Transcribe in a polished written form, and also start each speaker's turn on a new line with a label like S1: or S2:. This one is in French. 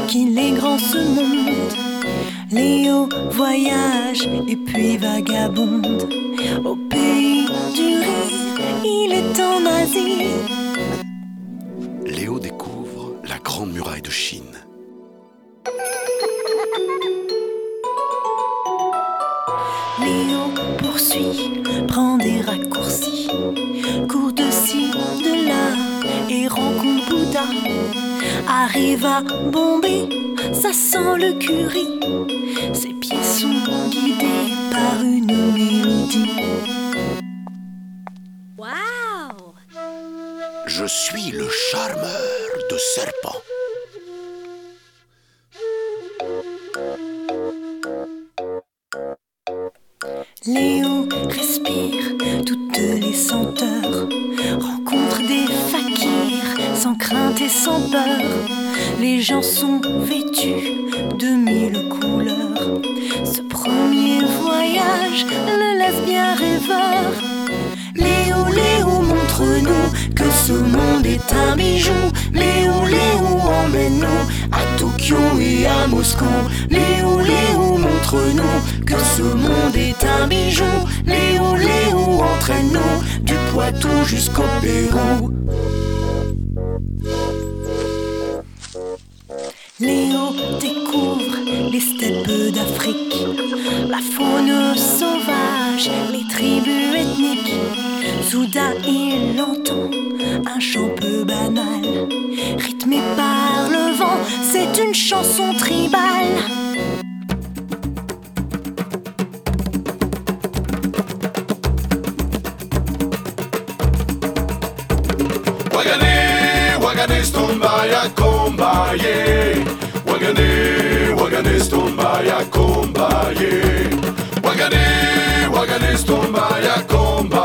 S1: qu'il est grand ce monde. Léo voyage et puis vagabonde. Au pays du rire, il est en Asie.
S2: Léo découvre la grande muraille de Chine.
S1: Léo poursuit, prend des raccourcis, court de ci, de là et rencontre Bouddha. Arrive à Bombay, ça sent le curry. Ses pieds sont guidés par une mélodie.
S3: Wow!
S2: Je suis le charmeur de serpents.
S1: Léo respire toutes les senteurs, rencontre des fakirs sans crainte et sans peur. Les gens sont vêtus de 1000 couleurs. Ce premier voyage le laisse bien rêveur. Léo, Léo, montre-nous que ce monde est un bijou. Léo, Léo, emmène-nous à Tokyo et à Moscou. Léo, Léo, montre-nous que ce monde est un bijou. Léo, Léo, entraîne-nous du Poitou jusqu'au Pérou. Léo découvre les steppes d'Afrique, la faune sauvage, les tribus ethniques. Soudain il entend un chant peu banal, rythmé par le vent, c'est une chanson tribale.
S4: Wagane, wagane, stombaya, kombaye. Wagane, wagane, stombaya, kombaye. Wagane, wagane, stombaya, kombaye.